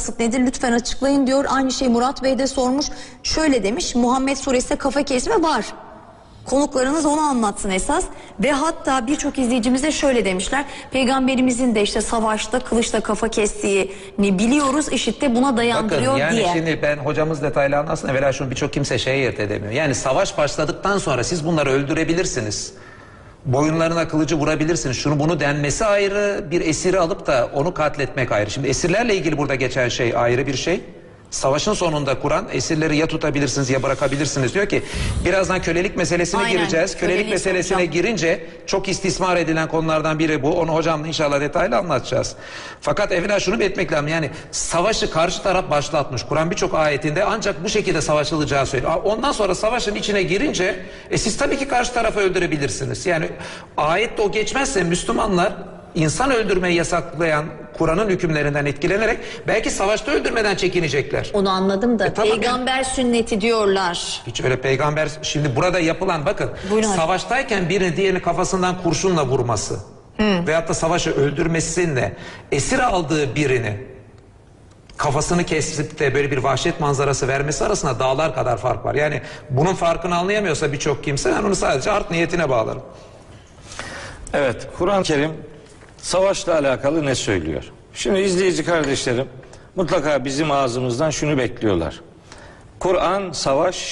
kasıt nedir? Lütfen açıklayın diyor. Aynı şey Murat Bey de sormuş. Şöyle demiş, Muhammed Suresi'nde kafa kesme var. Konuklarınız onu anlatsın esas. Ve hatta birçok izleyicimiz de şöyle demişler. Peygamberimizin de işte savaşta kılıçla kafa kestiğini biliyoruz. IŞİD de buna dayandırıyor. Bakın, yani diye. şimdi ben hocamız detaylı anlatsın. Evvela şunu birçok kimse ayırt edemiyor. Yani savaş başladıktan sonra siz bunları öldürebilirsiniz. Boyunlarına kılıcı vurabilirsiniz. Şunu bunu denmesi ayrı, bir esiri alıp da onu katletmek ayrı. Şimdi esirlerle ilgili burada geçen şey ayrı bir şey. Savaşın sonunda Kur'an esirleri ya tutabilirsiniz ya bırakabilirsiniz diyor ki birazdan kölelik meselesine Aynen, gireceğiz. Kölelik meselesine girince çok istismar edilen konulardan biri bu. Onu hocamla inşallah detaylı anlatacağız. Fakat evvela şunu belirtmek lazım. Yani savaşı karşı taraf başlatmış. Kur'an birçok ayetinde ancak bu şekilde savaşılacağı söylüyor. Ondan sonra savaşın içine girince siz tabii ki karşı tarafı öldürebilirsiniz. Yani ayette o geçmezse Müslümanlar insan öldürmeyi yasaklayan Kur'an'ın hükümlerinden etkilenerek belki savaşta öldürmeden çekinecekler. Onu anladım da tamam peygamber sünneti diyorlar. Hiç öyle peygamber, şimdi burada yapılan bakın, savaştayken birini diğerini kafasından kurşunla vurması veyahut da savaşı öldürmesinle esir aldığı birini kafasını kesip de böyle bir vahşet manzarası vermesi arasında dağlar kadar fark var. Yani bunun farkını anlayamıyorsa birçok kimse, ben onu sadece art niyetine bağlarım. Evet, Kur'an-ı Kerim savaşla alakalı ne söylüyor? Şimdi izleyici kardeşlerim mutlaka bizim ağzımızdan şunu bekliyorlar. Kur'an savaş